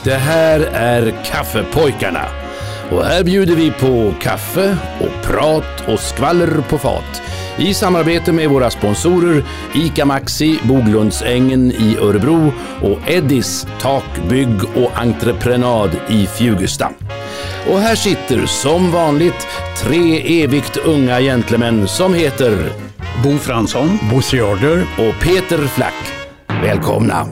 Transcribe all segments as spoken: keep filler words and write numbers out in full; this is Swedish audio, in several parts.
Det här är Kaffepojkarna. Och här bjuder vi på kaffe och prat och skvaller på fat. I samarbete med våra sponsorer ICA Maxi, Boglundsängen i Örebro och Eddis takbygg och entreprenad i Fjugesta. Och här sitter som vanligt tre evigt unga gentlemän som heter Bo Fransson, Bosse Jarder och Peter Flack. Välkomna!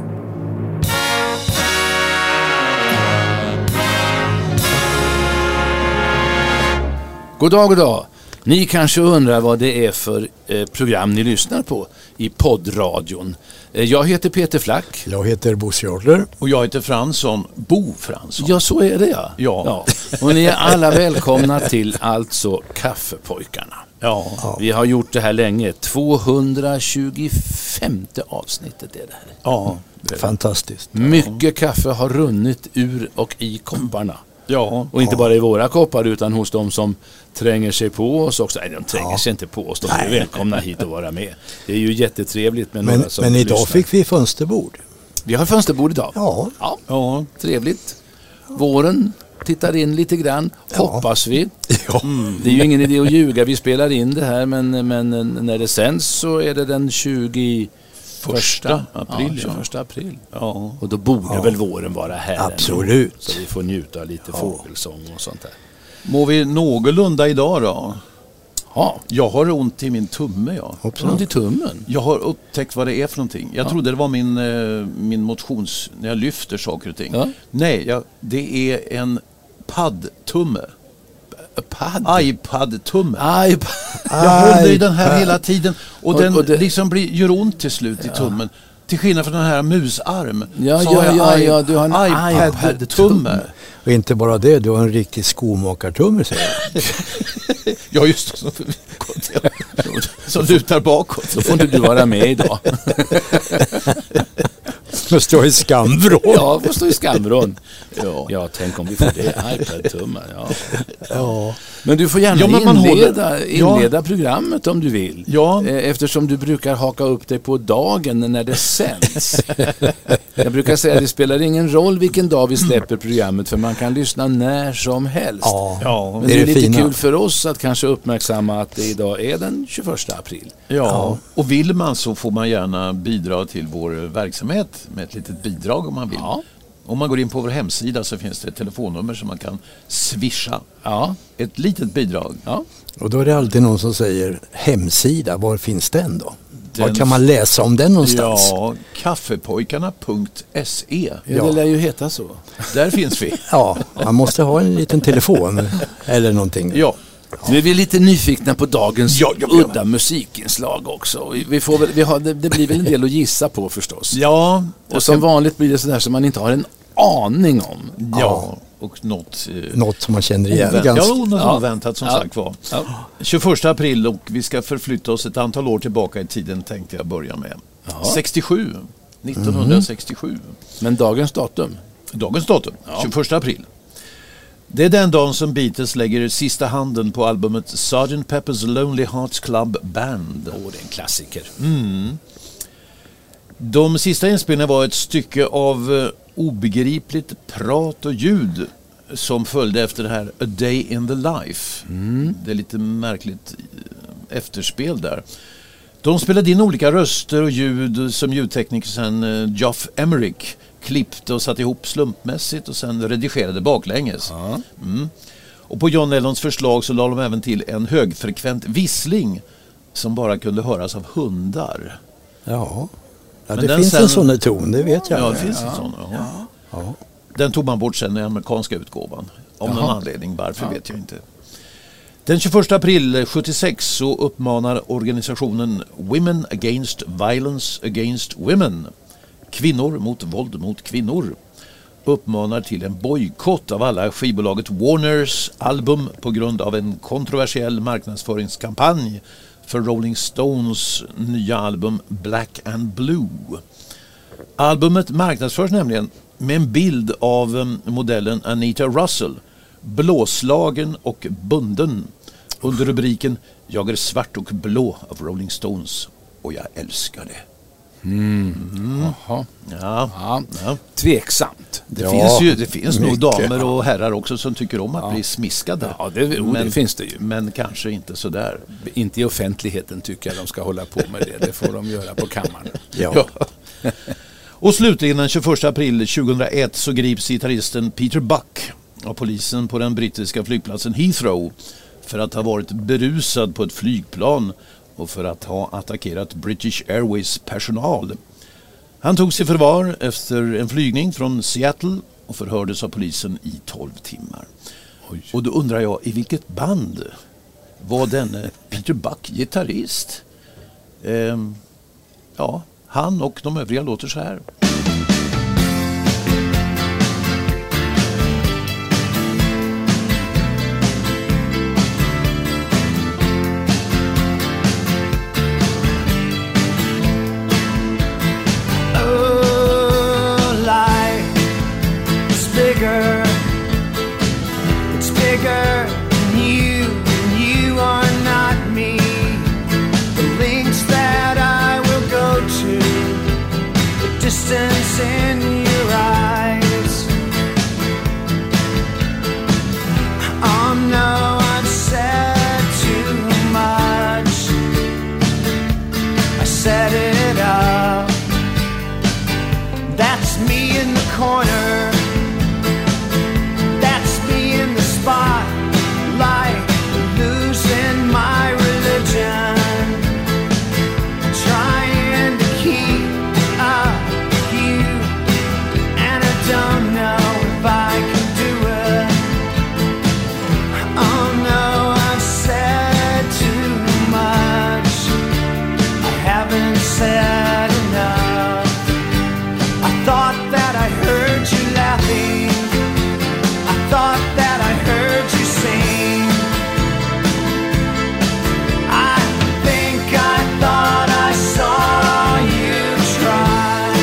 God dag, god dag. Ni kanske undrar vad det är för eh, program ni lyssnar på i poddradion. Eh, jag heter Peter Flack. Jag heter Bosse Jarder. Och jag heter Fransson, Bo Fransson. Ja, så är det ja. Ja. ja. Och ni är alla välkomna till alltså Kaffepojkarna. Ja. ja. Vi har gjort det här länge. tvåhundratjugofemte avsnittet är det här. Ja. Det är fantastiskt. Mycket kaffe har runnit ur och i kopparna. Ja. Och inte ja. bara i våra koppar utan hos de som tränger sig på oss också. Nej, de tränger ja. sig inte på oss. De är välkomna hit och vara med. Det är ju jättetrevligt med men, några som Men idag lyssnar. fick vi fönsterbord. Vi har fönsterbord idag. Ja. Ja, ja. Trevligt. Våren tittar in lite grann. Ja. Hoppas vi. Ja. Mm. Det är ju ingen idé att ljuga. Vi spelar in det här men, men när det sänds så är det den tjugoförsta april. Ja, tjugoförsta april. Ja. Och då borde Ja. väl våren vara här. Absolut. Ändå, så vi får njuta av lite Ja. fågelsång och sånt där. Må vi någorlunda idag då? Ja. Jag har ont i min tumme, ja. Har ont i tummen? Jag har upptäckt vad det är för någonting. Jag Ja. trodde det var min, eh, min motions... När jag lyfter saker och ting. Ja. Nej, jag, det är en paddtumme. Pad? iPad-tumme. iPad. Jag håller i den här hela tiden. Och, Och- den och det- liksom blir, gör ont till slut i tummen. Till skillnad från den här musarm. Ja, så ja, har jag ja, i- ja, du har en iPad-tumme. Och inte bara det, du har en riktig skomakartumme, säger jag. Ja, just det. Som, som lutar bakåt. Då får inte du vara med idag. Du står i skamvrån. Ja, får stå i skamvrån. Ja. Ja, tänk om vi får det. iPad-tummar, ja. Ja. Men du får gärna Ja, men man inleda, håller- Ja. inleda programmet om du vill. Ja. Eh, Eftersom du brukar haka upp dig på dagen när det sänds. Jag brukar säga att det spelar ingen roll vilken dag vi släpper programmet för man kan lyssna när som helst. Ja. Ja. Men Det det är är det lite fina. kul för oss att kanske uppmärksamma att det idag är den tjugoförsta april. Ja, och vill man så får man gärna bidra till vår verksamhet med ett litet bidrag om man vill. Ja. Om man går in på vår hemsida så finns det ett telefonnummer som man kan swisha. Ja, Ett litet bidrag. ja. Och då är det alltid någon som säger hemsida, var finns den då? Den- Var kan man läsa om den någonstans? Ja, kaffepojkarna punkt se. Ja, det lär ju heta så. Där finns vi. Ja, man måste ha en liten telefon eller någonting. Ja, Nu är vi lite nyfikna på dagens Ja, ja, ja. udda musikinslag också. Vi- Vi får väl, vi har, det, det blir väl en del att gissa på förstås. ja, Och som vanligt blir det sådär som man inte har en aning om. ja. Och något... Eh, Något som man känner igen ovänt- ganska. Ja, något Ja. oväntat som Ja. sagt var. Ja. tjugoförsta april och vi ska förflytta oss ett antal år tillbaka i tiden tänkte jag börja med. Ja. sextiosju. nittonhundrasextiosju. Men dagens datum? Dagens datum, Ja. tjugoförsta april. Det är den dagen som Beatles lägger sista handen på albumet sergeant Pepper's Lonely Hearts Club Band. Åh, det är en klassiker. De sista inspelningarna var ett stycke av eh, obegripligt prat och ljud som följde efter det här A Day in the Life. Det är lite märkligt eh, efterspel där. De spelade in olika röster och ljud som ljudtekniker sen eh, Geoff Emerick klippte och satte ihop slumpmässigt och sen redigerade baklänges. Ja. Mm. Och på John Lennons förslag så la de även till en högfrekvent vissling som bara kunde höras av hundar. Ja, ja Men det den finns sen- en sån här ton, det vet jag. Ja, det finns en sån. Ja. Ja. Den tog man bort sen i den amerikanska utgåvan. Om någon Jaha. anledning, varför vet jag inte. Den tjugoförsta april sjuttiosex så uppmanar organisationen Women Against Violence Against Women, kvinnor mot våld mot kvinnor, uppmanar till en bojkott av alla skivbolaget Warners album på grund av en kontroversiell marknadsföringskampanj för Rolling Stones nya album Black and Blue. Albumet marknadsförs nämligen med en bild av um, modellen Anita Russell, blåslagen och bunden, under rubriken "Jag är svart och blå" av Rolling Stones och jag älskar det. Mm. Jaha. Ja. Ja. Ja. Tveksamt. Det Ja, finns ju det finns nog mycket. damer och herrar också som tycker om att Ja. bli smiskade. Ja, det, jo, det finns det ju. Men kanske inte så där. Inte i offentligheten tycker jag de ska hålla på med det. Det får de göra på kammaren. Ja. Och slutligen den tjugoförsta april tjugohundraett så grips gitarristen Peter Buck av polisen på den brittiska flygplatsen Heathrow för att ha varit berusad på ett flygplan och för att ha attackerat British Airways personal. Han togs i förvar efter en flygning från Seattle och förhördes av polisen i tolv timmar. Oj. Och då undrar jag, i vilket band var denne Peter Buck gitarrist? Ehm, ja, han och de övriga låter så här. Distance in your eyes. Oh no, I've said too much. I set it up. That's me in the corner. That's me in the spotlight, losing my religion. Trying to keep up. Don't know if I can do it. Oh no, I've said too much. I haven't said enough. I thought that I heard you laughing. I thought that I heard you sing. I think I thought I saw you try.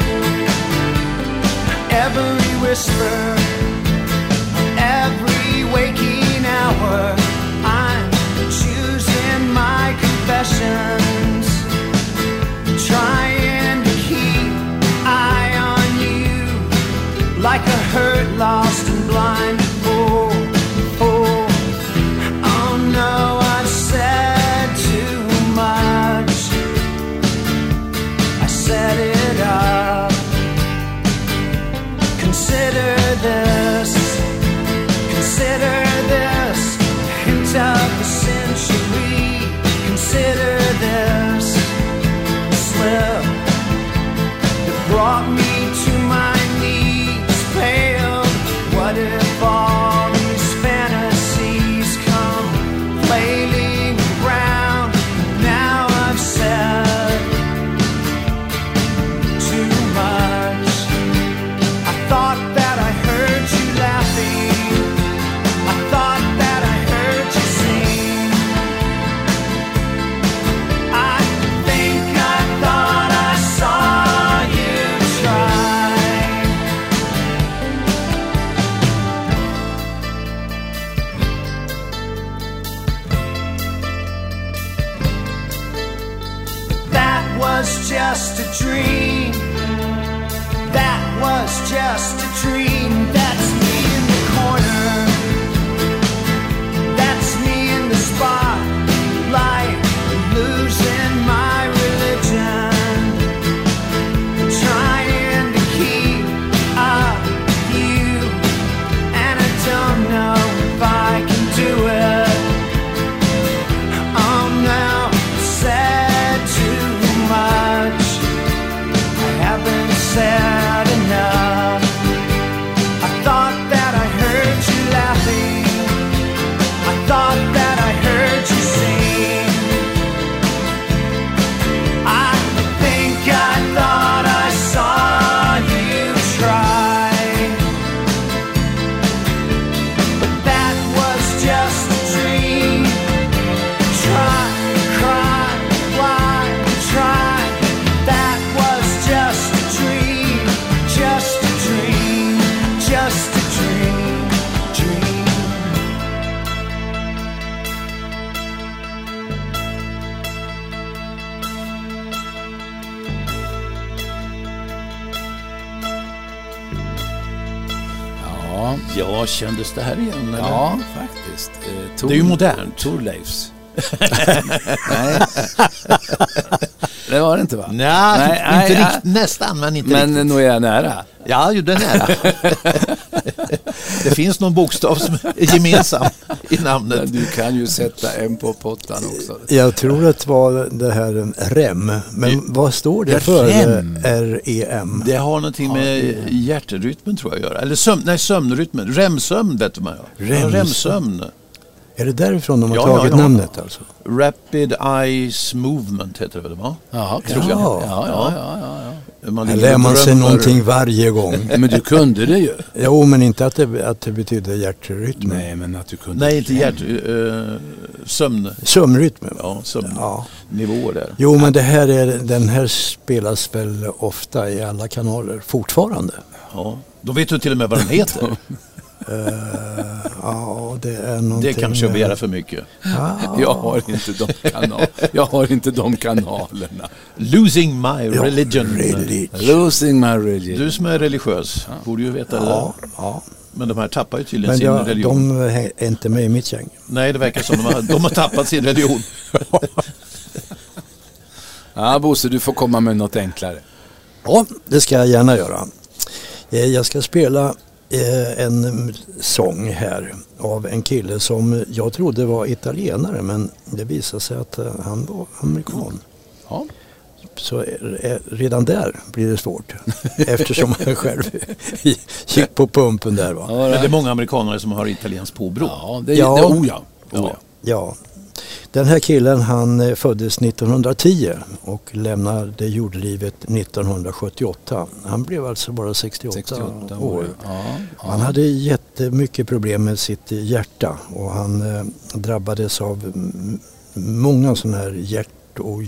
Every whisper, every waking hour, I'm choosing my confessions, trying to keep eye on you, like a hurt, lost and blind. Oh, oh, oh no, I've said too much. I set it up. Consider this, consider this, hint of the century. Consider this, the slip that brought me to my knees, pale. What if all these fantasies come flailing around? Now I've said too much. I thought that I heard you laughing. I thought that I heard you sing. I think I thought I saw you try. That was just a dream. That was just a dream. That's me in the corner. That's me in the spotlight, losing my religion. Trying to keep up with you, and I don't know if I can do it. Oh no, said too much. I haven't said enough. I Ja, kändes det här igen? Eller? Ja, faktiskt. Eh, Tor, det är ju modernt. Torleifs. Nej. Det var det inte, va? Nej, nej, inte nej, riktigt, nästan, men inte men riktigt. nog är jag nära. Ja, ju den är. Det finns någon bokstav som är gemensam i namnet. Du kan ju sätta en på pottan också. Jag tror att det var det här R E M. Men vad står det för R E M? Det har någonting med hjärterytmen, tror jag, att göra. Eller sömn, nej, sömnrytmen. R E M-sömn, vet man ju. R E M. R E M-sömn. Är det därifrån de har Ja, tagit ja, ja. namnet alltså? Rapid Eyes Movement heter det väl, va? Jaha, Tror jag. Ja. Ja, ja, ja, ja, ja. Man Här ligger lär och man sig drömmer. någonting varje gång. Men du kunde det ju. Jo, men inte att det, att det betyder hjärtrytm. Nej, men att du kunde. Nej, inte hjärt... Uh, sömn... Sömnrytmen. Ja, Ja. sömnnivåer där. Jo, men det här är, den här spelas väl ofta i alla kanaler fortfarande. Ja. Då vet du till och med vad den heter. Uh, ja, det är någonting... Det kanske jag begär för mycket. Ja. Jag har inte de kanal. Jag har inte de kanalerna. Losing my religion. Religion. Losing my religion. Du som är religiös borde ju veta Ja, det. ja. Men de här tappar ju tydligen Men sin jag, religion. de är inte med i mitt gäng. Nej, det verkar som de har, de har tappat sin religion. Ja, Bosse, du får komma med något enklare. Ja, det ska jag gärna göra. Eh, Jag ska spela eh, en sång här av en kille som jag trodde var italienare, men det visade sig att eh, han var amerikan. Ja. Så är, är, redan där blir det svårt eftersom han själv gick på pumpen där, va? Ja, Men det är många amerikaner som har italienskt påbrå. Ja, det, Ja. det oh ja. Oh ja. Ja, den här killen han eh, föddes nittonhundratio och lämnade jordelivet nittonhundrasjuttioåtta. Han blev alltså bara sextioåtta, sextioåtta år. år. Ja, ja. Han hade jättemycket problem med sitt hjärta och han eh, drabbades av m- många sådana här hjärt- och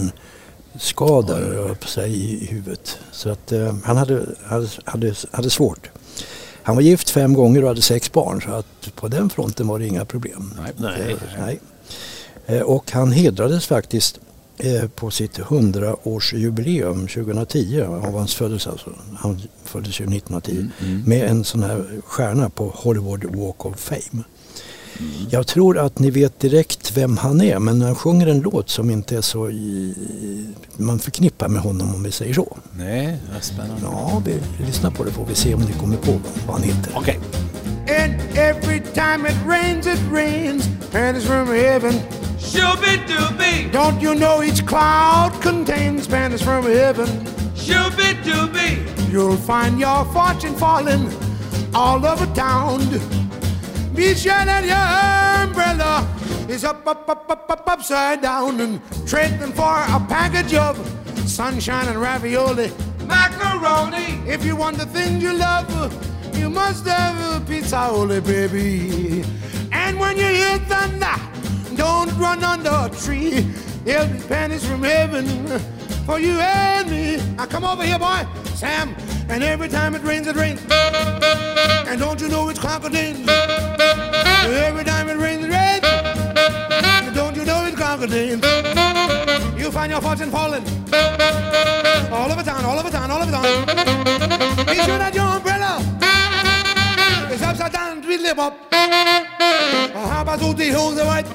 hjärnskador upp sig i huvudet. Så att eh, han hade, hade, hade, hade svårt. Han var gift fem gånger och hade sex barn, så att på den fronten var det inga problem. Nej. Nej. Eh, nej. Eh, Och han hedrades faktiskt eh, på sitt hundraårsjubileum tjugohundratio av hans födelse. Alltså. Han föddes ju nittonhundratio Mm, mm. med en sån här stjärna på Hollywood Walk of Fame. Jag tror att ni vet direkt vem han är, men han sjunger en låt som inte är så i, man förknippar med honom, om vi säger så. Nej, vad spännande. Ja, vi lyssnar på det får vi se om ni kommer på vad han heter. Okej. And every time it rains, it rains. Pennies from heaven. Shooby-dooby, Don't you know each cloud contains pennies from heaven? shooby-dooby, You'll find your fortune falling all over town. Be sure that your umbrella is up, up, up, up, up, upside down, and trade them for a package of sunshine and ravioli. macaroni, If you want the things you love, you must have a pizza, baby. And when you hear thunder, don't run under a tree. There'll be pennies from heaven for you and me. Now come over here, boy, Sam. And every time it rains, it rains. And don't you know it's crocodile? Every time it rains, it rains. And don't you know it's crocodile? You'll find your fortune falling all over town, all over town, all over town. Be sure that your umbrella is upside down, twiddly bop. How about the hills, the white?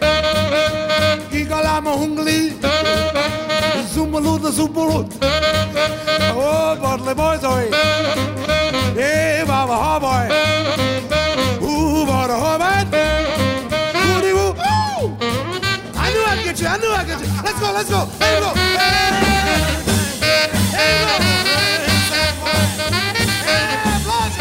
Igalama hungly. Zumbaloo, the Zumbaloo. Oh, Bartley boys, oi. Hey, Baba, ha, boy. Ooh, Baba, ha, man. Woody, woo. Ooh. I knew I'd get you, I knew I'd get you. Let's go, let's go. There you go. Hey, there you go. Hey, applause.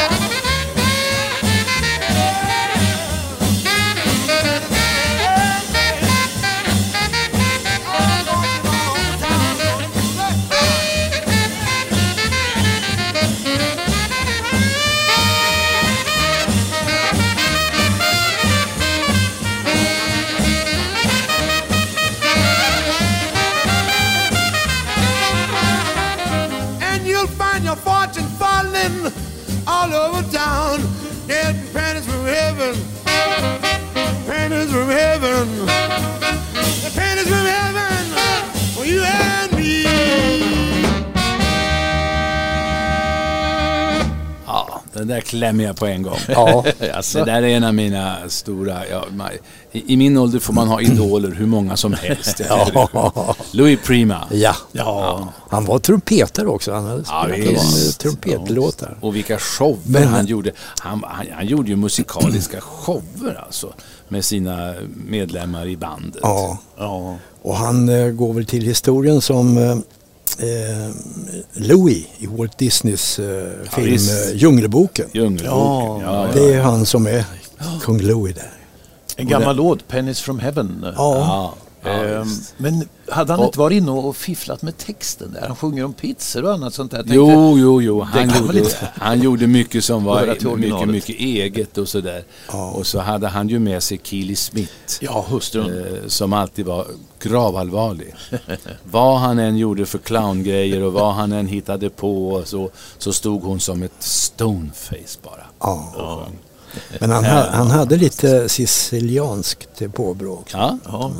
Den där klämmer jag på en gång. Ja. Alltså, det där är en av mina stora... Ja, man, i, I min ålder får man ha idoler hur många som helst. Ja. Louis Prima. Ja. Ja. Han var trumpetare också. Han hade Ja, spelat visst. trumpetlåtar. Och vilka shower Men- han gjorde. Han, han, han gjorde ju musikaliska shower alltså. Med sina medlemmar i bandet. Ja. Ja. Och han eh, går väl till historien som eh, eh, Louis i Walt Disneys eh, film visst. eh, Djungelboken. Djungelboken. Ja, Ja, ja. Det är han som är kung Louis där. En gammal låt, Pennies from Heaven. Ja. Ja, ja, Ehm, visst. men hade han Och- inte varit inne och fifflat med texten där? Han sjunger om pizzor och annat sånt där. Jag tänkte, Jo, jo, jo. det Han kan gjorde, väl inte- han gjorde mycket som Höra till var mycket, originalet. mycket eget och sådär. Ja. Och så hade han ju med sig Keely Smith. Ja, hustrun. Eh, som alltid var gravallvarlig. Vad han än gjorde för clowngrejer och vad han än hittade på så, så stod hon som ett stoneface bara. Ja. Men han, ha, han hade lite sicilianskt påbrå också. Ja,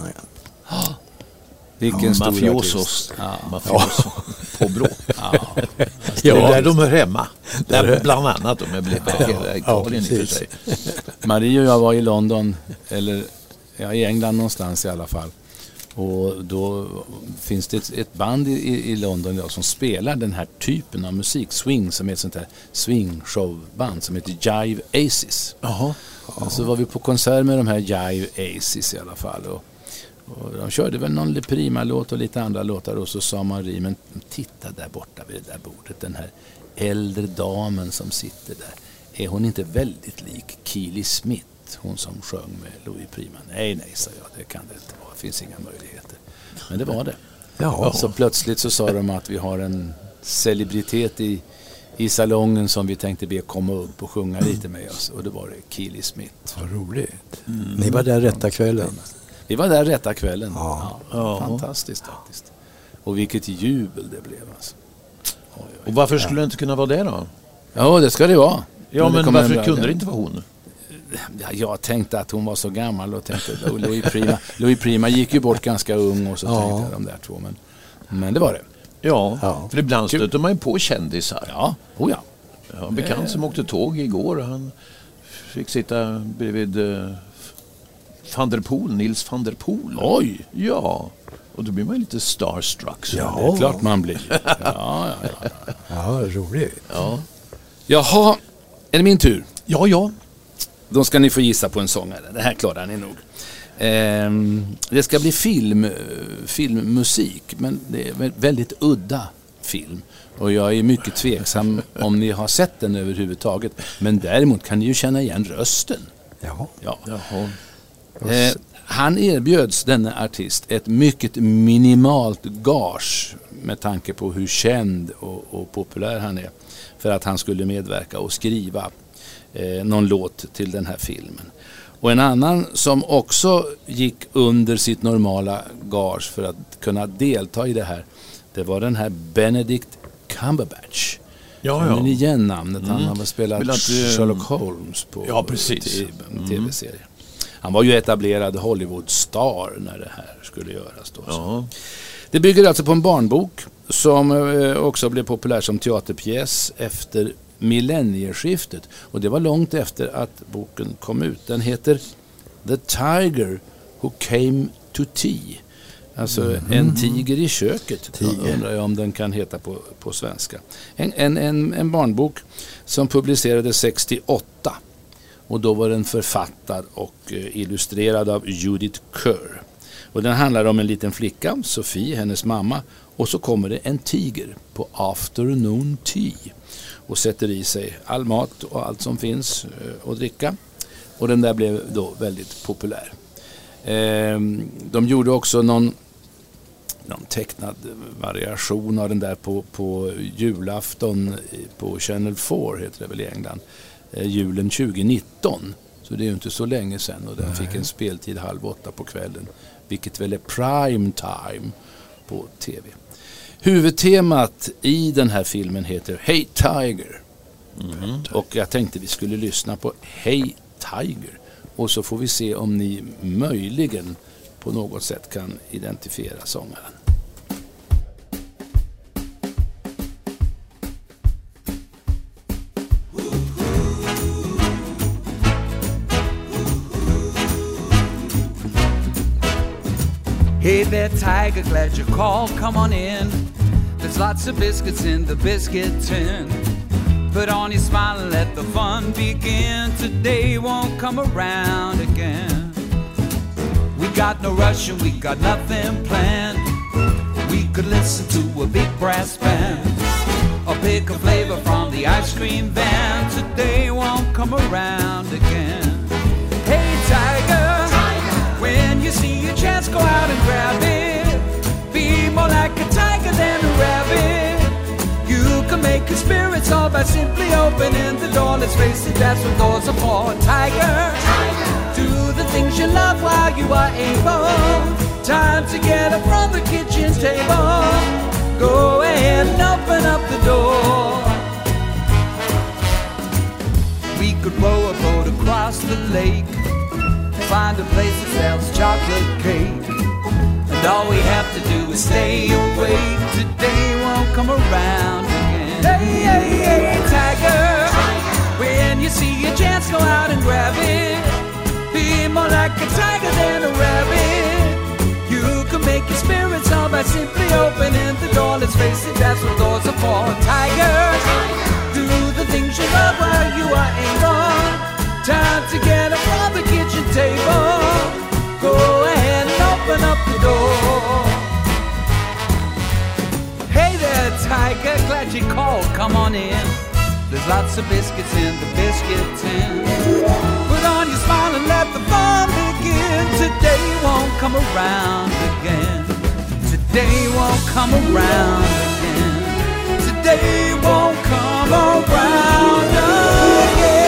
Ja. vilken stor Mafiosos. artist. Ja. Mafioso. På brå. Ja. Det är där de hör hemma. Där bland annat om jag blev hela Italien i och för precis. sig. Marie och jag var i London, eller ja, i England någonstans i alla fall. Och då finns det ett, ett band i, i London idag som spelar den här typen av musik, swing, som är ett sånt här swing-showband som heter Jive Aces. Jaha. Och så var vi på konsert med de här Jive Aces i alla fall. Och, och de körde väl någon Le Prima-låt och lite andra låtar och så sa Marie, men titta där borta vid det där bordet, den här äldre damen som sitter där. Är hon inte väldigt lik Keely Smith, hon som sjöng med Louis Prima? Nej, nej, sa jag, det kan det inte vara. Det finns inga möjligheter. Men det var det. Ja. Så plötsligt så sa de att vi har en celebritet i, i salongen som vi tänkte be komma upp och sjunga lite med oss. Och det var det Keely Smith. Vad roligt. Ni var där rätta kvällen. Vi var där rätta kvällen. Ja. Ja, fantastiskt faktiskt. Och vilket jubel det blev alltså. Oj, oj. Och varför skulle det inte kunna vara det då? Ja, det ska det vara. Ja, det men kommer varför en- kunde det inte vara hon? Ja, jag tänkte att hon var så gammal och tänkte att Louis Prima, Louis Prima gick ju bort ganska ung och så Ja. tänkte jag de där två. Men, men det var det. Ja, Ja. för ibland Kul. stöter man ju på kändisar. Ja, oh ja. Jag har en bekant som åkte tåg igår. Han fick sitta bredvid uh, van der Poel, Nils van der Poel. Oj! Ja, och då blir man ju lite starstruck. Så. Ja. Det är klart man blir. Ja, ja, ja. Ja, roligt. Ja. Jaha, är det min tur? Ja, ja. Då ska ni få gissa på en sångare. Det här klarar ni nog. Ehm, det ska bli film, eh, filmmusik, men det är vä- väldigt udda film. Och jag är mycket tveksam om ni har sett den överhuvudtaget. Men däremot kan ni ju känna igen rösten. Ja. Ja. Jaha. Eh, han erbjöds, denna artist, ett mycket minimalt gage med tanke på hur känd och, och populär han är, för att han skulle medverka och skriva eh, någon låt till den här filmen. Och en annan som också gick under sitt normala gage för att kunna delta i det här, det var den här Benedict Cumberbatch. Ja, Känner ni ja. igen namnet? Han har väl spelat Vill att, eh, Sherlock Holmes på Ja, precis. t- en tv-serie. Han var ju etablerad Hollywood-star när det här skulle göras då. Ja. Det bygger alltså på en barnbok som eh, också blev populär som teaterpjäs efter millennieskiftet. Och det var långt efter att boken kom ut. Den heter The Tiger Who Came to Tea. Alltså en tiger i köket. Tiger. Undrar jag om den kan heta på, på svenska. En, en, en, en barnbok som publicerades sextioåtta. Och då var den författad och eh, illustrerad av Judith Kerr. Och den handlar om en liten flicka, Sofie, hennes mamma. Och så kommer det en tiger på afternoon tea. Och sätter i sig all mat och allt som finns eh, att dricka. Och den där blev då väldigt populär. Eh, de gjorde också någon, någon tecknad variation av den där på, på julafton på Channel fyra, heter det väl i England. Eh, julen tjugonitton. Så det är ju inte så länge sedan och den Nej. fick en speltid halv åtta på kvällen. Vilket väl är prime time på tv. Huvudtemat i den här filmen heter Hey Tiger. Mm. Och jag tänkte vi skulle lyssna på Hey Tiger. Och så får vi se om ni möjligen på något sätt kan identifiera sångaren. Hey there, Tiger, glad you called. Come on in. There's lots of biscuits in the biscuit tin. Put on your smile and let the fun begin. Today won't come around again. We got no rush and we got nothing planned. We could listen to a big brass band or pick a flavor from the ice cream van. Today won't come around again. Hey, Tiger, Tiger, when you see a chance, go out and grab it. Be more like a tiger than a rabbit. You can make your spirits all by simply opening the door. Let's face it, that's what doors are for. Tiger, Tiger, do the things you love while you are able. Time to get up from the kitchen table. Go ahead and open up the door. We could row a boat across the lake, find a place that sells chocolate cake, and all we have to do is stay awake. Today won't come around again. Hey, hey, hey, Tiger, Tiger, when you see a chance, go out and grab it. Be more like a tiger than a rabbit. You can make your spirits all by simply opening the door. Let's face it, that's what doors are for. Tiger, Tiger, do the things you love while you are able. Time to get up from the kitchen table. Go ahead and open up the door. Hey there, Tiger, glad you called. Come on in. There's lots of biscuits in the biscuit tin. Put on your smile and let the fun begin. Today won't come around again. Today won't come around again. Today won't come around again.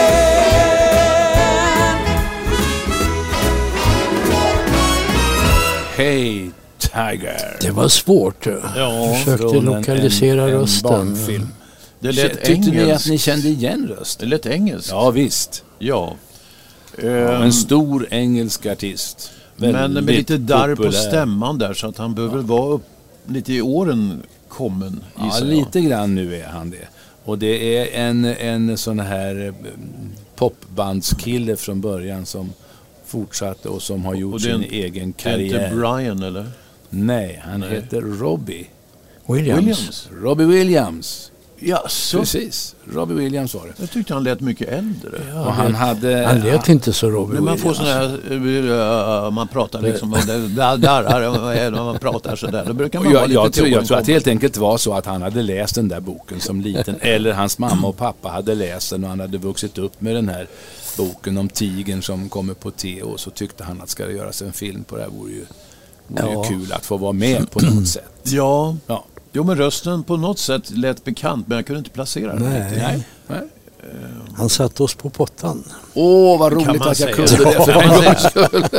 Hey Tiger. Det var svårt. Ja, jag försökte från lokalisera en, en, rösten. En barnfilm. Det lät Tyckte ni engelskt. att ni kände igen rösten? Det lät engelskt. Ja, visst. Ja. Ja, en stor engelsk artist. Men med lite darr populär. på stämman där, så att han behöver vara upp lite i åren kommen. Ja, lite grann nu är han det. Och det är en, en sån här popbandskille från början som fortsatte och som har gjort och det är en, sin egen det är karriär. inte Brian, eller? Nej, han Nej. heter Robbie. Williams. Williams. Robbie Williams. Ja, så. Precis. Robbie Williams var det. Jag tyckte han lät mycket äldre. Ja, och han hade... Han lät inte så Robbie Men man får Williams. sån här, uh, man pratar liksom, där, där, när man pratar så där. Då brukar man jag, vara lite jag, tror, jag tror att det till helt enkelt var så att han hade läst den där boken som liten. Eller hans mamma och pappa hade läst den och han hade vuxit upp med den här boken om tigern som kommer på te. Och så tyckte han att ska det göras en film på det här vore ju, vore Ja. ju kul att få vara med på något sätt. Ja, Ja. jo, men rösten på något sätt lät bekant, men jag kunde inte placera den. Nej. riktigt. Nej. Nej. Han satte oss på pottan. Åh, vad Kan roligt man att jag säga. kunde det för en gångs skull.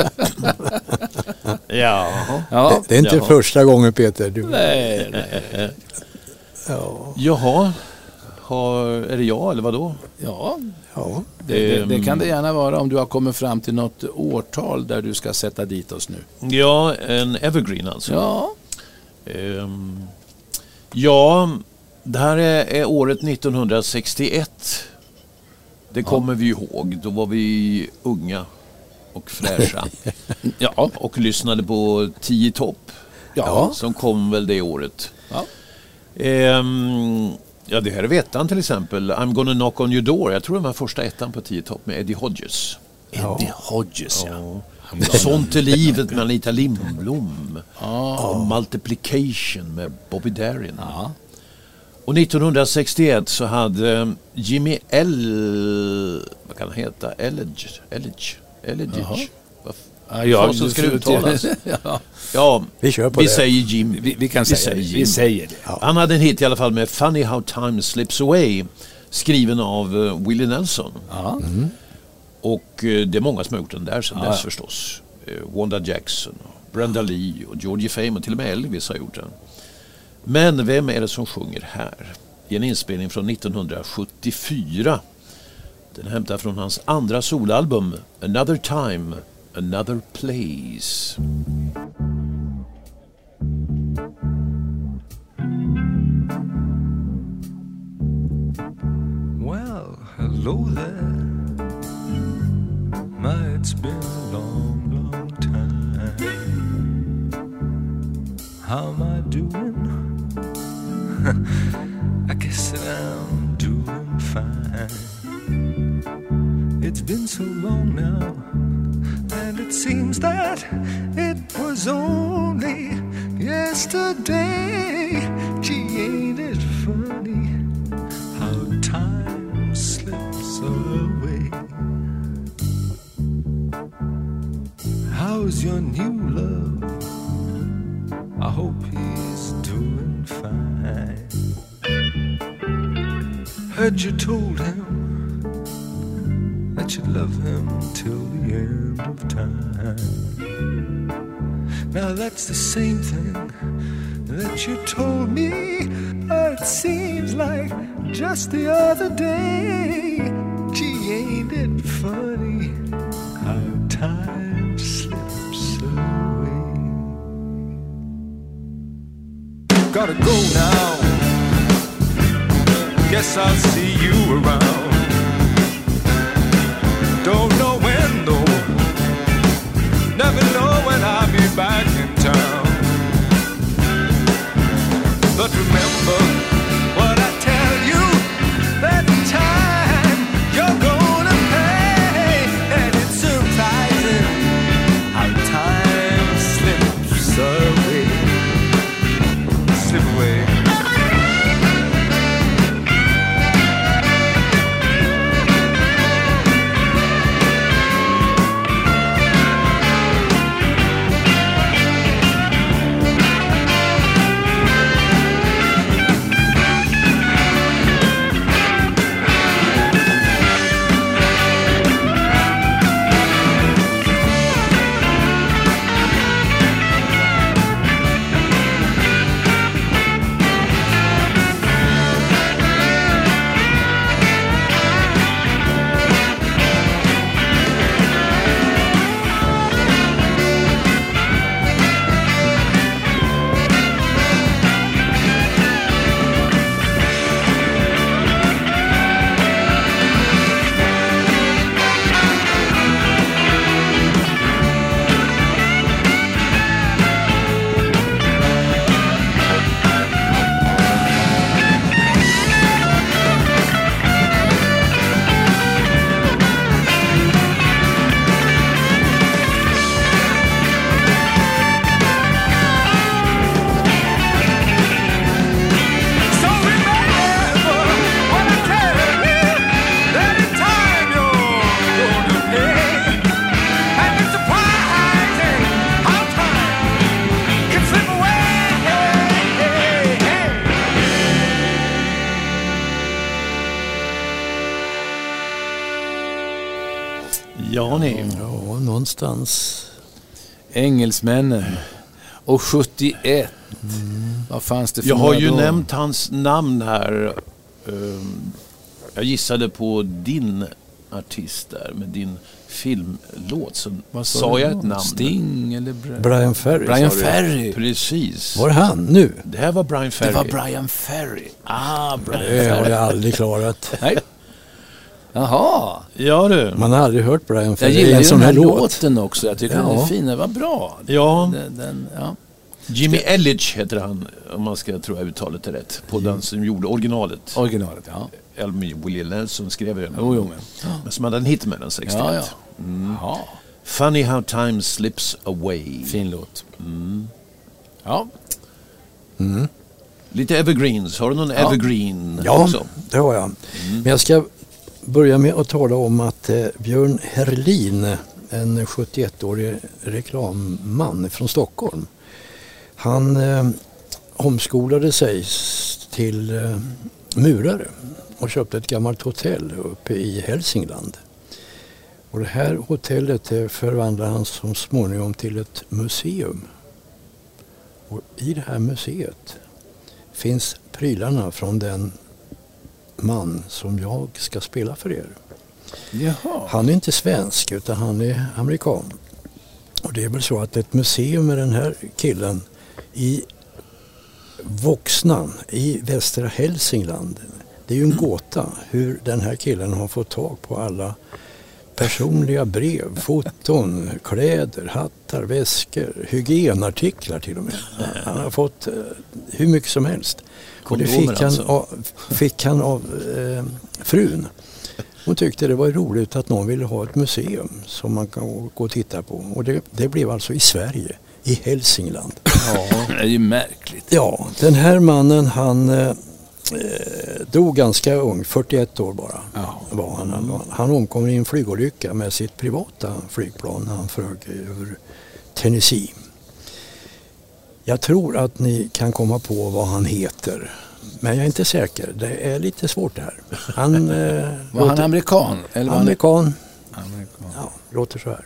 Ja. Ja. Det är inte Jaha. första gången, Peter. Du... Nej, nej. Ja. Jaha, har, är det jag eller vad då? Ja, Ja. det, det, det kan det gärna vara om du har kommit fram till något årtal där du ska sätta dit oss nu. Ja, en evergreen alltså. Ja, Ehm, ja, det här är, är året nittonhundrasextioett. Det kommer vi ihåg. Då var vi unga och fräscha. ja, Och lyssnade på tio topp. ja. Som kom väl det året. Ja. Ehm, ja, det här är ettan till exempel. I'm gonna knock on your door. Jag tror det var första ettan på tio topp med Eddie Hodges. Eddie Hodges, ja. Sånt är livet med Anita Lindblom. Och Multiplication med Bobby Darin. Ja. Och nittonhundrasextioett så hade Jimmy L... Vad kan han heta? Elledge. Elledge. Elledge. Vad Ja, ja, fasen ska det uttalas? ja. Ja, Vi kör på vi det. säger Jim. Vi, vi kan Vi säga säger det. Jim. Vi säger det. Ja. Han hade en hit i alla fall med Funny How Time Slips Away, skriven av uh, Willie Nelson. Ja. Och uh, det är många som har gjort den där sen Ja. dess förstås. Uh, Wanda Jackson, och Brenda Lee och Georgie Fame och till och med Elvis har gjort den. Men vem är det som sjunger här? I en inspelning från nittonhundrasjuttiofyra. Den hämtar från hans andra solalbum Another Time, Another Place. Well, hello there. My, it's been a long, long time how am I doing? I guess that I'm doing fine. It's been so long now, and it seems that it was only yesterday. Gee, ain't it funny how time slips away? How's your new love? I hope he's doing fine. Heard you told him that you love him till the end of time. Now that's the same thing that you told me. It seems like just the other day. Gee, ain't it funny how time slips away? Gotta go now. Guess I'll see you around. Don't know when though. Never know when I'll be back in town. But remember what I tell you, that time you're gonna pay. And it's surprising how time slips away. Slip away. Ja, ni. Ja, någonstans. Engelsmännen. Och sjuttioett. Mm. Vad fanns det för? Jag har ju då? nämnt hans namn här. Jag gissade på din artist där med din filmlåt. Så vad sa, sa jag ett namn? Sting eller Bra- Brian Ferry. Brian Ferry. Precis. Var han nu? Det här var Brian Ferry. Det var Brian Ferry. Ah, Brian det Ferry. har jag aldrig klarat. Nej. Jaha. Ja du. Man har aldrig hört Brian Ferry. Jag gillar en ju sån den här här låt. låten också. Jag tycker ja. den är fin. Den var bra. Ja. Den, den, ja. Jimmy Elledge heter han, om man ska tro att uttalet är rätt, på den som gjorde originalet. Originalet, ja. Elmy Willie Nelson skrev den. Jo, jo, men. Ja. Men som hade en hit med den sextioett. Ja, ja. Mm. Ja. Funny how time slips away. Fin låt. Mm. Ja. Mm. Lite evergreens. Har du någon ja. evergreen ja, också? Ja, det har jag. Mm. Men jag ska börja med att tala om att eh, Björn Herlin, en sjuttioettårig reklamman från Stockholm, han eh, omskolade sig till eh, murare och köpte ett gammalt hotell uppe i Hälsingland. Och det här hotellet eh, förvandlade han så småningom till ett museum. Och i det här museet finns prylarna från den man som jag ska spela för er. Jaha. Han är inte svensk utan han är amerikan. Och det är väl så att ett museum med den här killen i Voxnan i västra Hälsingland, det är ju en gåta hur den här killen har fått tag på alla personliga brev, foton, kläder, hattar, väskor, hygienartiklar till och med. Han har fått eh, hur mycket som helst. Och det fick han, alltså. av, fick han av eh, frun. Hon tyckte det var roligt att någon ville ha ett museum som man kan gå och titta på. Och det, det blev alltså i Sverige, i Hälsingland. Ja, det är ju märkligt. Ja, den här mannen han eh, dog ganska ung, fyrtioett år bara. Ja. Var han, han, han omkom i en flygolycka med sitt privata flygplan när han flög över Tennessee. Jag tror att ni kan komma på vad han heter. Men jag är inte säker. Det är lite svårt det här. Han, eh, Var låter, han amerikan? Eller var amerikan. Han... amerikan. Ja, låter så här.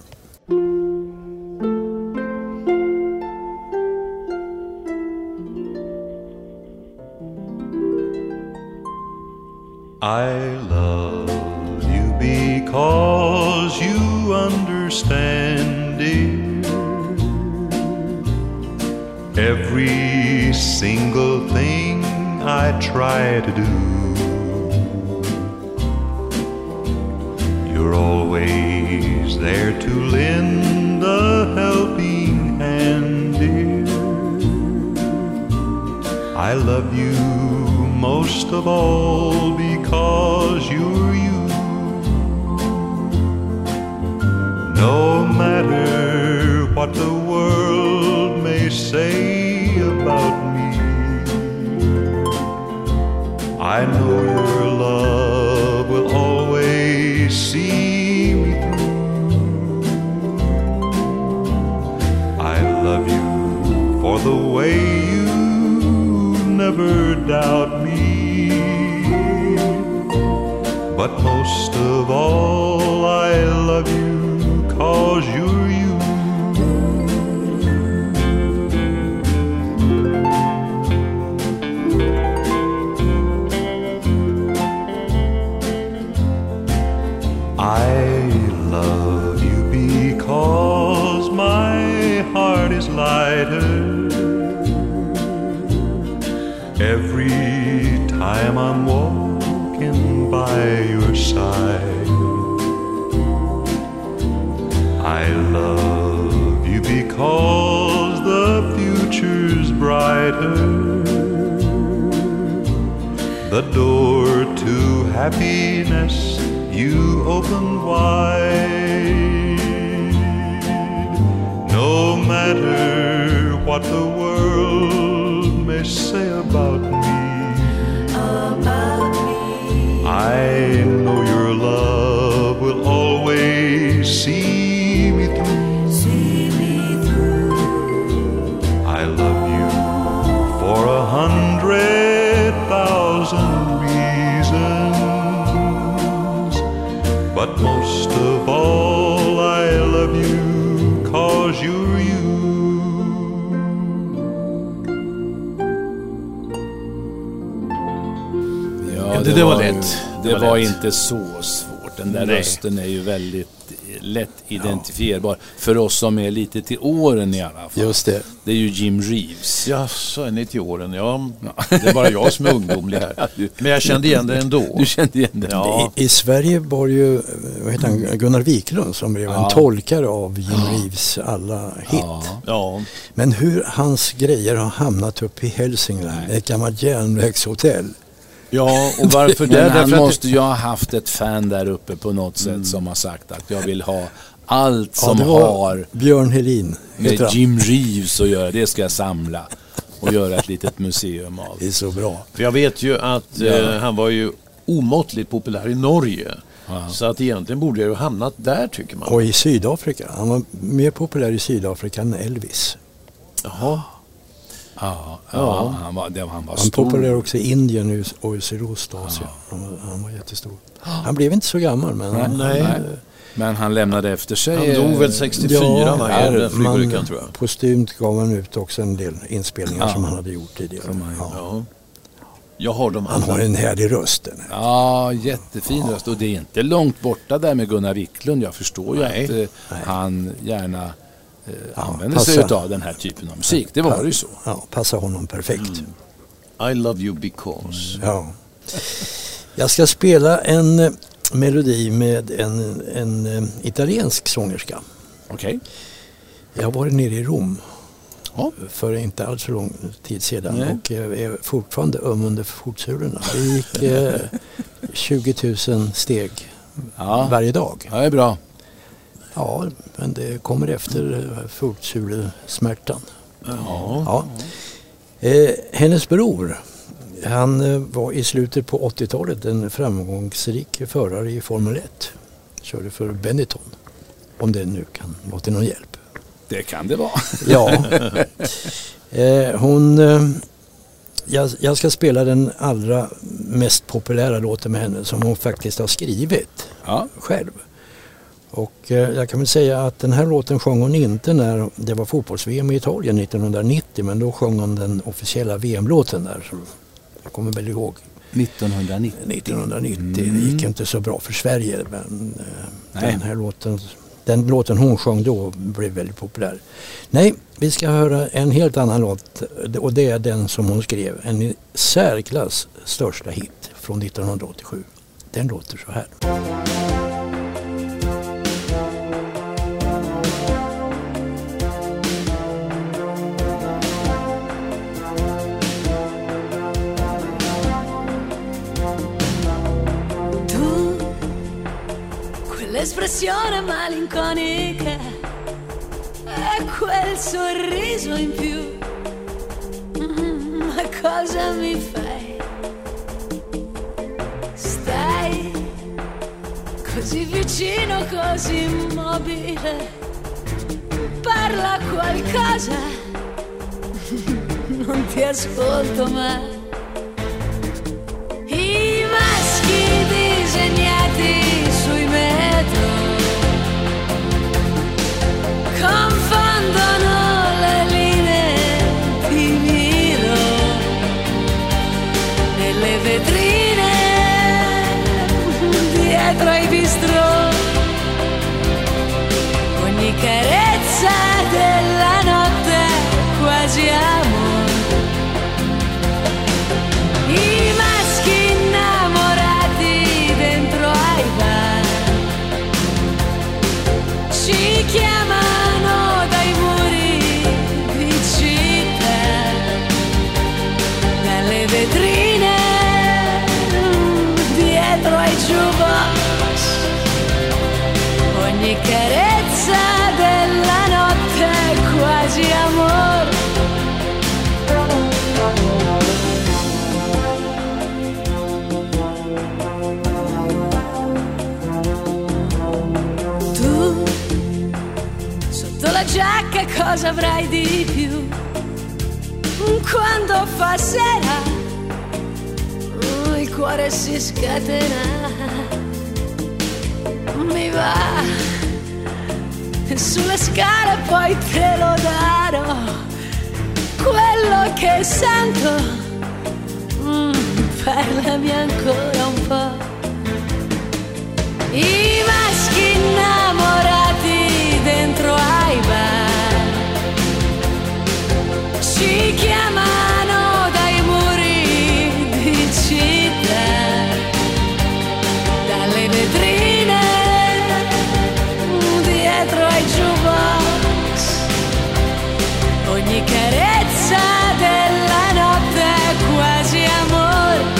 I love you because you understand, dear, every single thing I try to do. You're always there to lend a helping hand, dear. I love you most of all because you're you. No matter what the world may say about me, I know your love will always see me through. I love you for the way you never doubt me. But most of all, I love you 'cause you're you. I love you because my heart is lighter every time I'm walking by your side. I love you because the future's brighter, the door to happiness you open wide. No matter what the world may say about me, about me, I know your love will always see me through. See me through. I love you for a hundred thousand reasons, but most of all I love you 'cause you're you. Ja, det, det var lätt. Det, det var, var var lätt. inte så svårt. Den där Nej. rösten är ju väldigt lätt identifierbar. Ja. För oss som är lite till åren i alla fall. Just det. Det är ju Jim Reeves. Ja, så är ni till åren. Ja, det är bara jag som är ungdomlig här. Men jag kände igen det ändå. Du kände igen det? Ja. I, I Sverige var det ju vad heter han, Gunnar Wiklund som blev Ja. en tolkare av Jim Reeves alla hit. Ja. Ja. Men hur hans grejer har hamnat upp i Hälsingland, ett gammalt järnvägshotell. Ja, och varför det? Men han Därför måste ju ha haft ett fan där uppe på något sätt mm. som har sagt att jag vill ha allt som ja, det var har Björn Helin med Jim Reeves att göra. Det ska jag samla och göra ett litet museum av. Det är så bra. För jag vet ju att ja. eh, han var ju omåttligt populär i Norge. Ja. Så att egentligen borde jag ju hamnat där, tycker man. Och i Sydafrika. Han var mer populär i Sydafrika än Elvis. Jaha. Ja, ja, han var, det, han var han stor. populär också i Indien och i Sydostasien. Ja. Han, var, han var jättestor. Han blev inte så gammal, men... Nej, han, nej. Nej. Men han lämnade efter sig... Han dog väl sextiofyra, ja, va? Är det flygolyckan, tror jag. Postumt gav han ut också en del inspelningar ja. som han hade gjort tidigare. Han, ja. Ja. Jag har dem han alla. har en härlig röst. Ja, jättefin ja. röst. Och det är inte långt borta där med Gunnar Wiklund. Jag förstår ju nej. att eh, han gärna eh, ja, använder passa. sig av den här typen av musik. Det var pa- ju så. Ja, passar honom perfekt. Mm. I love you because. Ja. Jag ska spela en melodi med en, en, en italiensk sångerska. Okej. Okay. Jag har varit nere i Rom ja. för inte alls så lång tid sedan. Nej. Och jag är fortfarande öm under fotsulorna. Det gick eh, tjugo tusen steg ja. varje dag. Ja, det är bra. Ja, men det kommer efter fotsulesmärtan. Ja. Ja. Eh, hennes bror, han eh, var i slutet på åttiotalet en framgångsrik förare i Formel ett. Körde för Benetton, om det nu kan vara till någon hjälp. Det kan det vara. Ja. Eh, hon, eh, jag, jag ska spela den allra mest populära låten med henne som hon faktiskt har skrivit ja. själv. Och eh, jag kan väl säga att den här låten sjöng hon inte när det var fotbolls-V M i Italien nittonhundranittio, men då sjöng hon den officiella V M-låten där. Så jag kommer väl ihåg. nittonhundranittio. nittonhundranittio. Mm. Det gick inte så bra för Sverige, men eh, den här låten, den låten hon sjöng då blev väldigt populär. Nej, vi ska höra en helt annan låt, och det är den som hon skrev, en i särklass största hit från nittonhundraåttiosju. Den låter så här. L'espressione malinconica e quel sorriso in più, mm, ma cosa mi fai? Stai così vicino, così immobile, parla qualcosa, non ti ascolto mai. I maschi disegnati sui metro confondono le linee, ti miro nelle vetrine dietro ai bistrò, ogni carezza della notte quasi amore. I maschi innamorati dentro ai bar ci chiamano dai muri di città, dalle vetrine dietro ai jukebox, ogni carezza della notte quasi amore. Tu sotto la giacca cosa avrai di più? Quando fa sera il cuore si scatena, mi va sulle scale poi te lo darò, quello che sento, mm, parlami ancora un po'. I maschi innamorati dentro ai bar ci chiamano dai muri di città, dalle vetrine dietro ai jukebox, ogni carezza della notte quasi amore.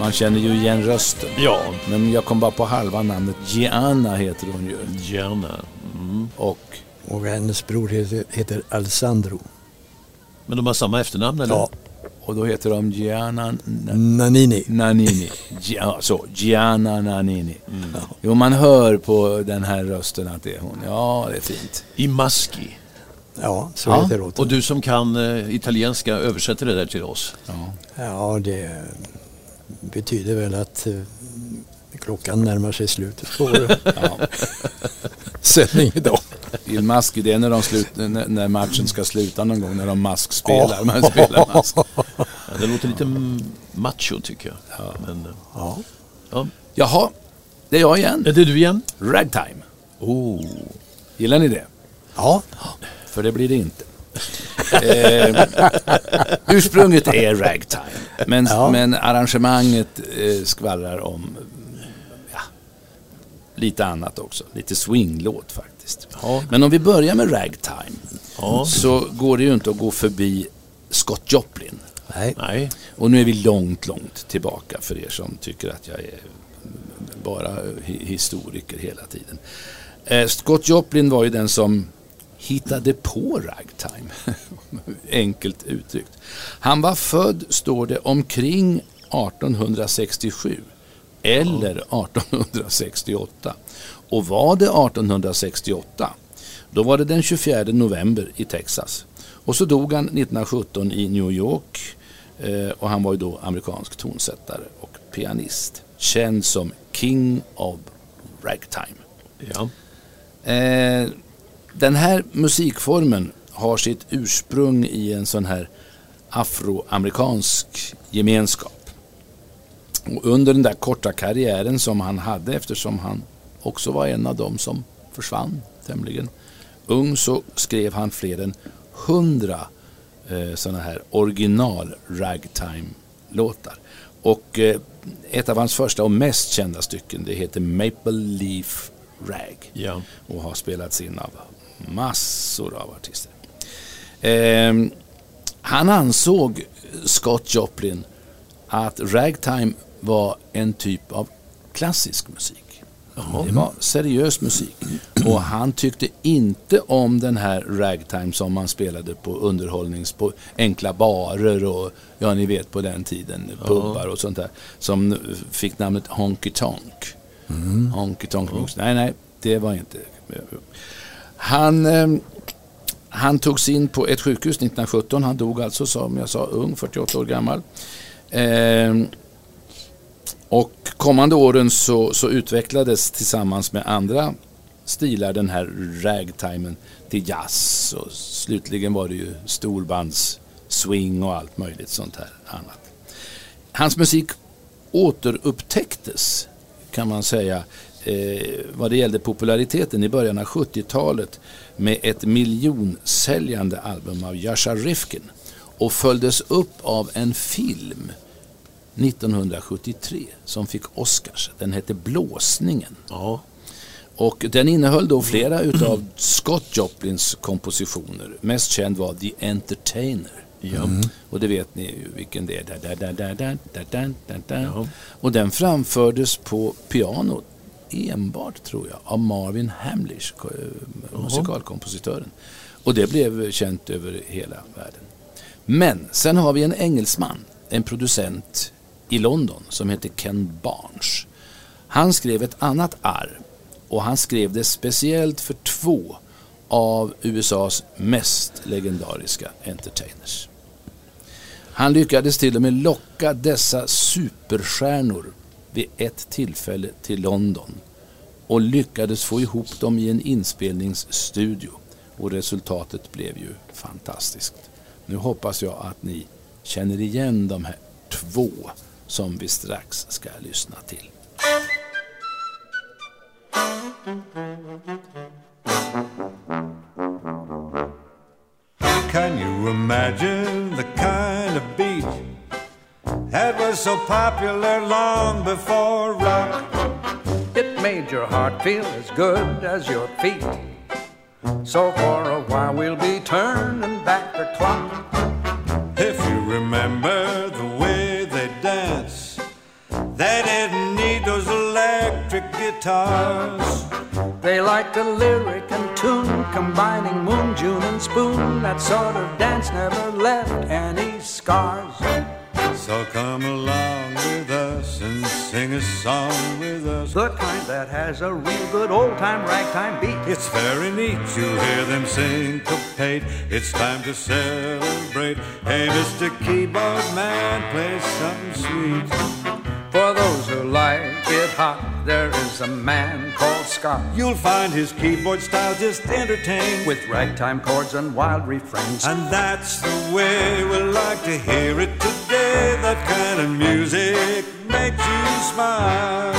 Man känner ju igen rösten. Ja. Men jag kom bara på halva namnet. Gianna heter hon ju. Gianna. Mm. Och, och hennes bror heter, heter Alessandro. Men de har samma efternamn, eller? Ja. och då heter de Gianna Nannini. Nannini. Ja, så, Gianna Nannini. Mm. Jo, man hör på den här rösten att det är hon. Ja, det är fint. I Maschi. Ja, så ja. heter det. Och du som kan uh, italienska, översätter det där till oss. Ja, ja det betyder väl att uh, klockan närmar sig slutet på ja. sändning idag. Il Maschi, det är när, de slut, när matchen ska sluta någon gång, när de mask spelar. Man spelar mask. Ja, det låter lite macho, tycker jag. Ja. Men, ja. Ja. Jaha, det är jag igen. Är det du igen? Ragtime. Oh. Gillar ni det? Ja. För det blir det inte. eh, ursprunget är ragtime. Men, ja. men arrangemanget eh, skvallrar om ja, lite annat också. Lite swinglåt faktiskt. Ja. Men om vi börjar med ragtime ja. så går det ju inte att gå förbi Scott Joplin. Nej. Nej. Och nu är vi långt, långt tillbaka för er som tycker att jag är bara historiker hela tiden. Eh, Scott Joplin var ju den som hittade på ragtime. Enkelt uttryckt. Han var född, står det, omkring arton sextiosju eller arton sextioåtta. Och var det arton sextioåtta, då var det den tjugofjärde november i Texas. Och så dog han nittonhundrasjutton i New York. Eh, och han var ju då amerikansk tonsättare och pianist. Känd som King of Ragtime. Ja. Eh, den här musikformen har sitt ursprung i en sån här afroamerikansk gemenskap. Och under den där korta karriären som han hade, eftersom han också var en av dem som försvann tämligen ung, så skrev han fler än hundra eh, såna här original ragtime-låtar. Och eh, ett av hans första och mest kända stycken, det heter Maple Leaf Rag. Ja. Och har spelats in av massor av artister. Eh, han ansåg, Scott Joplin, att ragtime var en typ av klassisk musik. Mm. Det var seriös musik. Och han tyckte inte om den här ragtime som man spelade på underhållnings, på enkla barer och, ja ni vet på den tiden, pubbar och sånt där, som fick namnet honky tonk. Mm. Honky tonk. Mm. Nej, nej, det var inte. Han, eh, han togs in på ett sjukhus nittonhundrasjutton. Han dog alltså, som jag sa, ung, fyrtioåtta år gammal. Eh, och kommande åren så, så utvecklades tillsammans med andra stilar den här ragtimen till jazz. Och slutligen var det ju storbands swing och allt möjligt sånt här annat. Hans musik återupptäcktes, kan man säga, eh, vad det gällde populariteten i början av sjuttiotalet med ett miljonsäljande album av Jascha Rifkin och följdes upp av en film nittonhundrasjuttiotre som fick Oscars. Den hette Blåsningen. Ja. Och den innehöll då flera utav Scott Joplins kompositioner. Mest känd var The Entertainer. Ja. Mm. Och det vet ni ju vilken det är. Da, da, da, da, da, da, da, da. Ja. Och den framfördes på piano enbart, tror jag, av Marvin Hamlish, musikalkompositören. Och det blev känt över hela världen. Men sen har vi en engelsman, en producent i London som heter Ken Barnes. Han skrev ett annat arv, och han skrev det speciellt för två av U S A:s mest legendariska entertainers. Han lyckades till och med locka dessa superstjärnor vid ett tillfälle till London och lyckades få ihop dem i en inspelningsstudio, och resultatet blev ju fantastiskt. Nu hoppas jag att ni känner igen de här två som vi strax ska lyssna till. Can you imagine the kind of beat that was so popular long before rock? It made your heart feel as good as your feet. So for a while we'll be turning back the clock. If you remember the way they dance They didn't need those electric guitars. They liked a lyric and tune, combining moon, June, and spoon. That sort of dance never left any scars. So come along with us and sing a song with us. The kind that has a real good old-time ragtime beat. It's very neat, you hear them syncopate. It's time to celebrate. Hey, Mister Keyboard Man, play something sweet. For those who like it hot, there is a man called Scott. You'll find his keyboard style just entertain, with ragtime chords and wild refrains. And that's the way we like to hear it today. That kind of music makes you smile.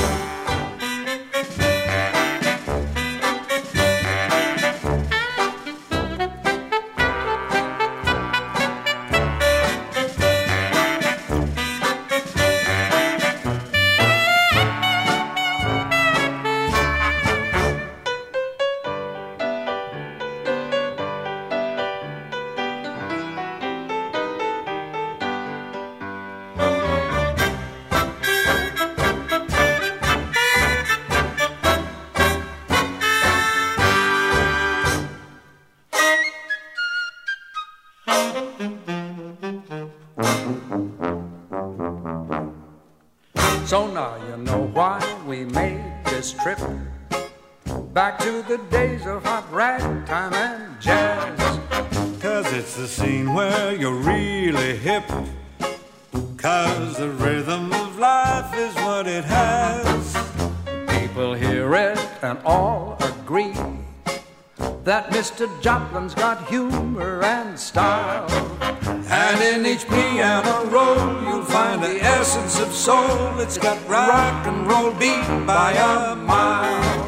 So now you know why we made this trip back to the days of hot ragtime and jazz. Cause it's the scene where you're really hip. Cause the rhythm of life is what it has. People hear it and all agree that Mister Joplin's got humor and style. And in each piano roll you'll find the essence of soul. It's got rock and roll beat by a mile.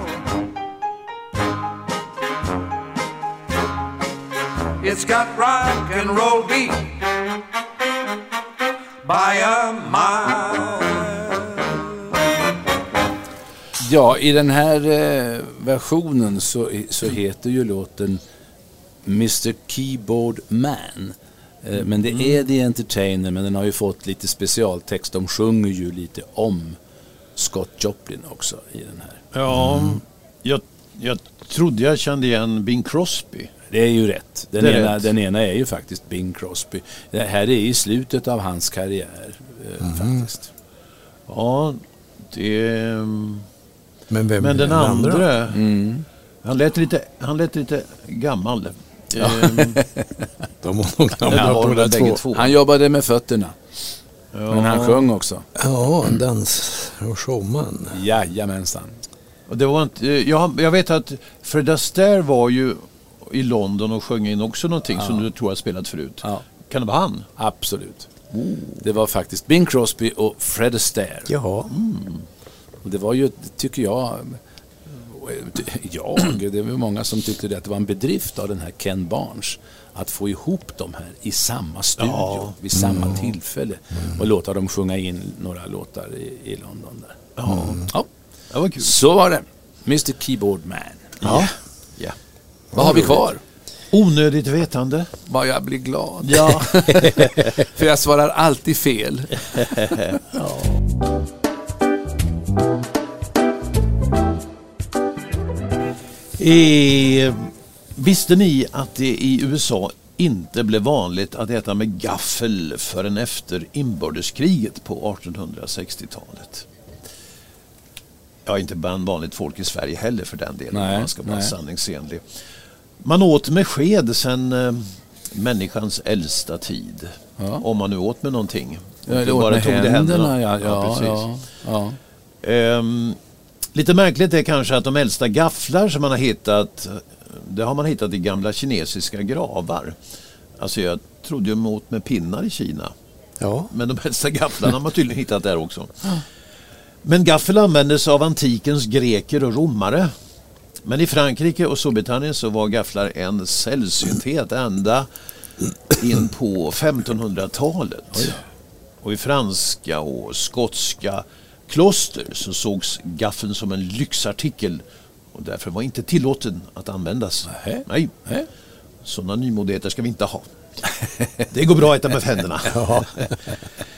It's got rock and roll beat by a mile. Ja, i den här eh, versionen så, så heter ju låten Mister Keyboard Man. Eh, men det är The Entertainer, men den har ju fått lite specialtext. De sjunger ju lite om Scott Joplin också i den här. Ja, mm. jag, jag trodde jag kände igen Bing Crosby. Det är ju rätt. Den, är ena, rätt. den ena är ju faktiskt Bing Crosby. Det här är i slutet av hans karriär eh, mm. faktiskt. Ja, det... Men, vem Men den, den andra, andra mm. han, lät lite, han lät lite gammal. Ja. De var nog gamla båda två. två. Han jobbade med fötterna. Ja. Men han sjöng också. Ja, en dans- och showman. Jajamensan. Och det var inte, jag, jag vet att Fred Astaire var ju i London och sjöng in också någonting ja. som du tror jag spelat förut. Ja. Kan det vara han? Absolut. Oh. Det var faktiskt Bing Crosby och Fred Astaire. Jaha. Mm. Och det var ju, tycker jag, ja, det var många som tyckte att det var en bedrift av den här Ken Barnes att få ihop dem här i samma studio ja. vid samma mm. tillfälle mm. och låta dem sjunga in några låtar i, i London där. Ja. Mm. Ja. Det var kul. Så var det. Mister Keyboard Man. Ja. Ja. Vad har vi kvar? Onödigt vetande. Vad jag blir glad. Ja. För jag svarar alltid fel. Ja. E, visste ni att det i U S A inte blev vanligt att äta med gaffel förrän efter inbördeskriget på artonhundrasextiotalet? Ja, inte bland vanligt folk i Sverige heller för den delen. Nej, man ska vara nej. sanningsenlig. Man åt med sked sedan eh, människans äldsta tid. Ja. Om man nu åt med någonting. Ja, det åt med händerna. händerna. Ja, ja, ja, precis. Ja, ja. Ehm, lite märkligt är kanske att de äldsta gafflar som man har hittat, det har man hittat i gamla kinesiska gravar. Alltså jag trodde ju åt med pinnar i Kina. Ja. Men de äldsta gafflarna har man tydligen hittat där också. Men gaffel användes av antikens greker och romare. Men i Frankrike och Storbritannien så var gafflar en sällsynthet ända in på femtonhundratalet. Oj. Och i franska och skotska kloster så sågs gaffeln som en lyxartikel och därför var inte tillåten att användas. Nej. Nej. Nej. Sådana nymodigheter ska vi inte ha. Det går bra att äta med händerna. Ja.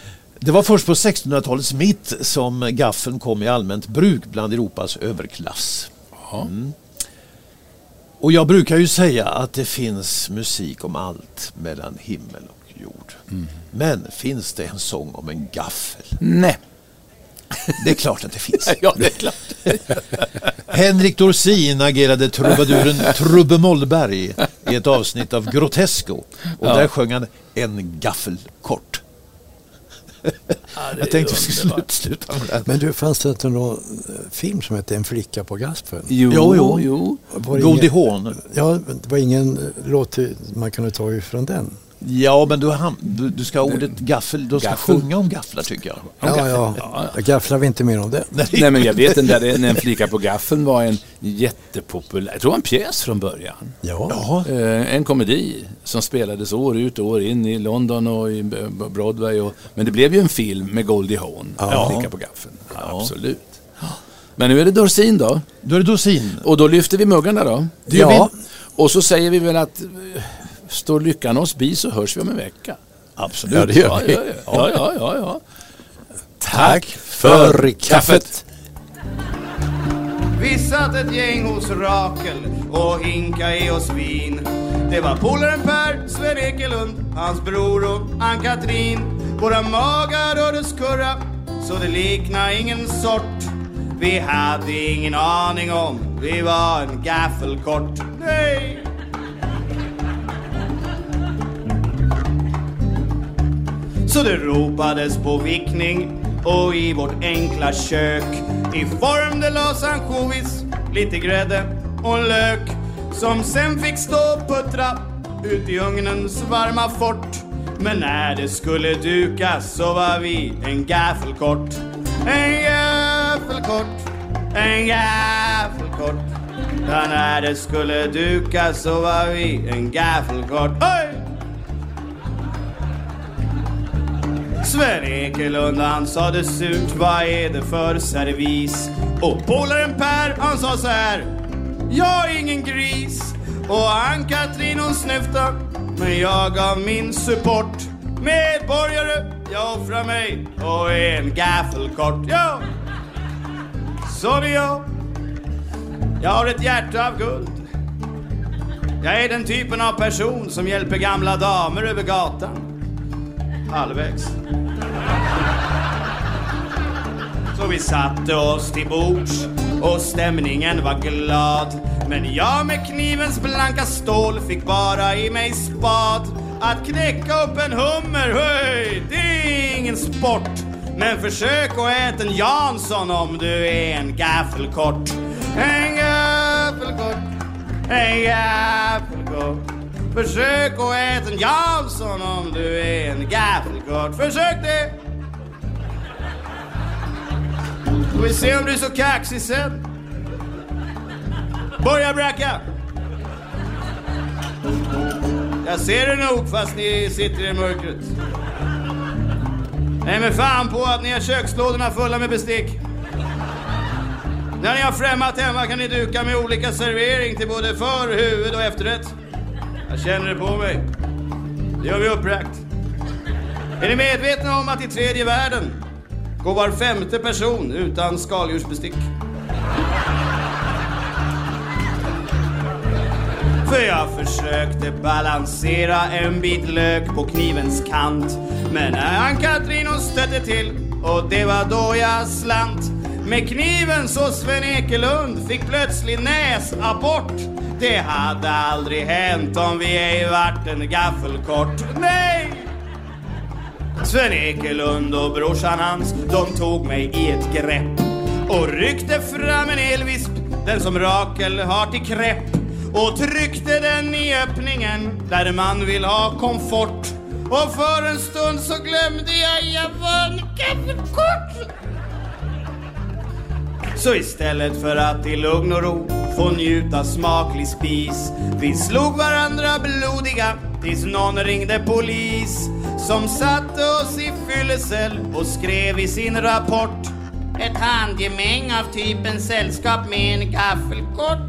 Det var först på sextonhundratalets mitt som gaffeln kom i allmänt bruk bland Europas överklass. Mm. Och jag brukar ju säga att det finns musik om allt mellan himmel och jord. Mm. Men finns det en sång om en gaffel? Nej. Det är klart att det finns. Ja, det är klart. Henrik Dorsin agerade trubaduren Trubbe Mollberg i ett avsnitt av Grotesco. Och ja. Där sjöng han en gaffelkort. Ja, jag tänkte att vi skulle sluta med det. Men du, fanns det inte någon film som hette En flicka på gaspen? Jo, jo. jo. jo. Goldie Hawn. Ja, det var ingen låt man kunde ta ifrån den. Ja, men du, du, du ska ha ordet gaffel. Du ska gaffel. Sjunga om gafflar, tycker jag. Ja, gaffel. ja. ja. Jag gafflar vi inte mer om det. Nej, Nej men jag vet den där En flicka på gaffeln var en jättepopulär, jag tror en pjäs från början. Ja. Eh, en komedi som spelades år ut och år in i London och i Broadway. Och, men det blev ju en film med Goldie Hawn, ja. En flicka på gaffeln. Ja, absolut. Men nu är det Dorsin då. Då är det Dorsin. Och då lyfter vi muggarna då. Det ja. Vi. Och så säger vi väl att står lyckan oss bi så hörs vi om en vecka. Absolut. Ja, det gör vi. Ja, ja, ja, ja, ja. Tack för kaffet. Vi satt ett gäng hos Rakel och hinka i oss vin. Det var polaren Per, Sven Ekelund, hans bror och Ann-Katrin. Våra magar rörde skurra så det liknade ingen sort. Vi hade ingen aning om vi var en gaffelkort. Nej! Så det ropades på vickning och i vårt enkla kök i form det lades ansjovis, lite grädde och en lök som sen fick stå och puttra ut i ugnens varma fort. Men när det skulle dukas så var vi en gaffelkort. En gaffelkort, en gaffelkort. Ja, när det skulle dukas så var vi en gaffelkort. Oj! Sven Ekelund han sa det surt, vad är det för servis? Och polaren Per han sa så här: jag är ingen gris. Och Ann-Katrin hon snyfta, men jag gav min support. Medborgare, jag offrar mig och är en gaffelkort. Ja, så det är jag. Jag har ett hjärta av guld. Jag är den typen av person som hjälper gamla damer över gatan. Halvvägs. Så vi satte oss till bords och stämningen var glad. Men jag med knivens blanka stål fick bara i mig spad. Att knäcka upp en hummer, höj, det är ingen sport. Men försök att äta en Jansson om du är en gaffelkort. En gaffelkort, en gaffelkort. Försök att äta en Jansson om du är en gaffelkort. Försök det! Får vi se om du är så kaxig sen. Börja bracka! Jag ser det nog fast ni sitter i mörkret. Nej men fan på att ni har kökslådorna fulla med bestick. När ni har främmat hemma kan ni duka med olika servering till både för, huvud och efterrätt. Jag känner det på mig. Det har vi upprakt. Är ni medvetna om att i tredje världen går var femte person utan skaldjursbestick? För jag försökte balansera en bit lök på knivens kant. Men Ann-Katrin hon stötte till och det var då jag slant. Med kniven så Sven Ekelund fick plötsligt näsabort. Det hade aldrig hänt om vi ej varit en gaffelkort. Nej! Sven Ekelund och brorsan hans, de tog mig i ett grepp och ryckte fram en elvisp, den som Rakel har till krepp, och tryckte den i öppningen där man vill ha komfort. Och för en stund så glömde jag jag var en gaffelkort. Så istället för att i lugn och ro få njuta smaklig spis, vi slog varandra blodiga tills någon ringde polis, som satte oss i fyllecell och skrev i sin rapport: ett handgemäng av typen sällskap med en gaffelkort.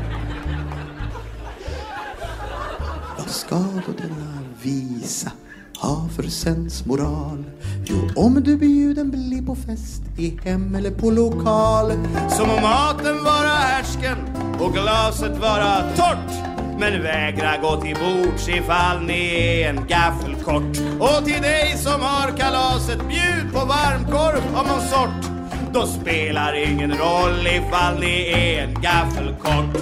Vad ska då denna visa ha för sensmoral? Jo, om du bjuden blir på fest i hem eller på lokal, som om maten vara härsken och glaset vara torrt, men vägra gå till bords ifall ni är en gaffelkort. Och till dig som har kalaset, bjud på varmkorv av någon sort. Då spelar ingen roll ifall ni är en gaffelkort.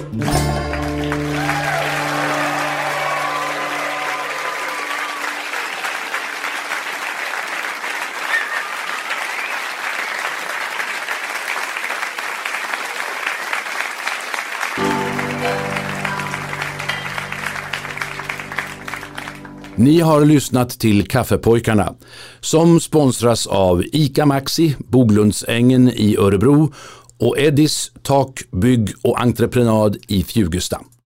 Ni har lyssnat till Kaffepojkarna som sponsras av ICA Maxi, Boglundsängen i Örebro och Eddis Tak, bygg och entreprenad i Fjugesta.